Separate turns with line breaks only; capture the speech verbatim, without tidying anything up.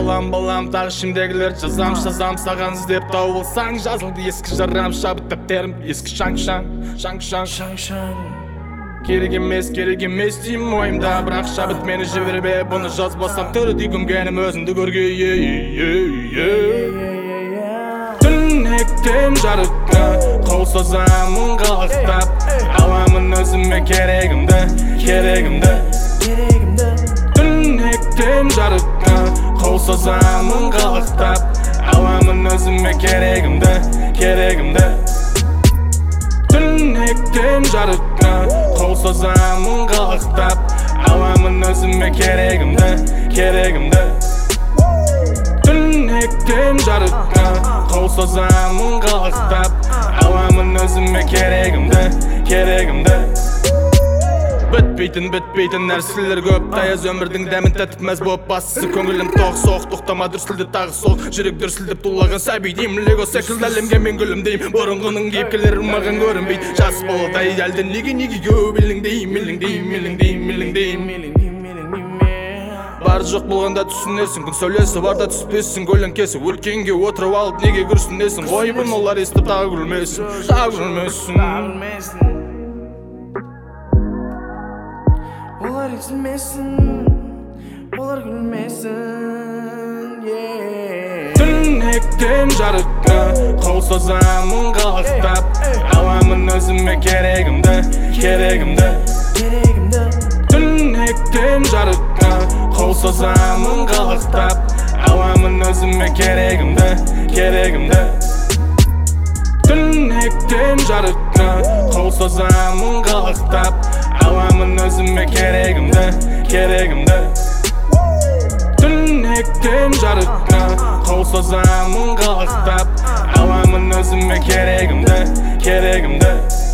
Yalan balam tағы şimdegiler жазам жазам саған іздеп тауылсаң жазылды ескі жарам шабыт дәптерім ескі шаң шаң шаң шаң шаң шаң керек емес керек емес деймін ойымда бірақ шабыт мені жібербе бұны жазбасам тірідей көмгенім өзіңді көрге түнектен жарыққа қол созамын қалықтап аламын өзіме керегімді керегімді түнектен жарыққа қол созамын қалықтап аламын өзіме керегімді керегімді түнектен жарыққа қол созамын қалықтап аламын өзіме керегімді керегімді түнектен жарыққа қол созамын қалықтап аламын өзіме керегімді керегімді бітпейтін бітпейтін нәрселер көп таяз өмірдің дәмін тәтіп мәз болып бастысы көңілім тоқ соқ тоқтама дүрсілді тағы сол жүрек дүрсілдеп тулаған сәби деймін лего секілді әлемге мен гүлімдеймін бұрынғының кейіпкерлері маған көрінбейді жас баладай әлде неге неге көп еліңдеймін еліңдеймін еліңдеймін еліңдеймін бар жоқ болғанда түсінесің күн сәулесі барда түспессің көлеңкесі өркенге отырып алып неге күрсінесің ойбын олар естіп тағы күлмесін тағы күлмесін
олар естімесін, олар күлмесін,
түнектен жарыққа қол созамын қалықтап аламын өзіме керегімді керегімді түнектен жарыққа қол созамын қалықтап аламын өзіме керегімді керегімді түнектен жарыққа қол созамын қалықтап аламын өзіме керегімді керегімді түнектен жарыққа қол созамын қалықтап аламын өзіме керегімді керегімді